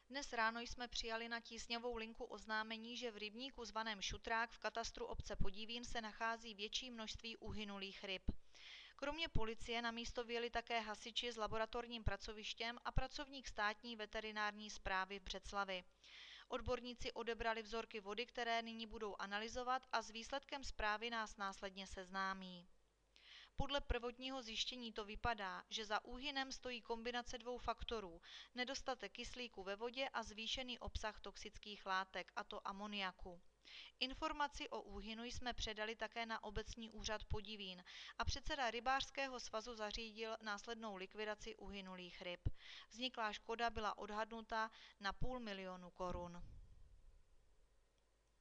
Dnes ráno jsme přijali na tísňovou linku oznámení, že v rybníku zvaném Šutrák v katastru obce Podivín se nachází větší množství uhynulých ryb. Kromě policie na místo vyjeli také hasiči s laboratorním pracovištěm a pracovník státní veterinární správy v Břeclavi. Odborníci odebrali vzorky vody, které nyní budou analyzovat a s výsledkem zprávy nás následně seznámí. Podle prvotního zjištění to vypadá, že za úhynem stojí kombinace dvou faktorů: nedostatek kyslíku ve vodě a zvýšený obsah toxických látek, a to amoniaku. Informaci o úhynu jsme předali také na obecní úřad Podivín a předseda rybářského svazu zařídil následnou likvidaci uhynulých ryb. Vzniklá škoda byla odhadnuta na 500 000 korun.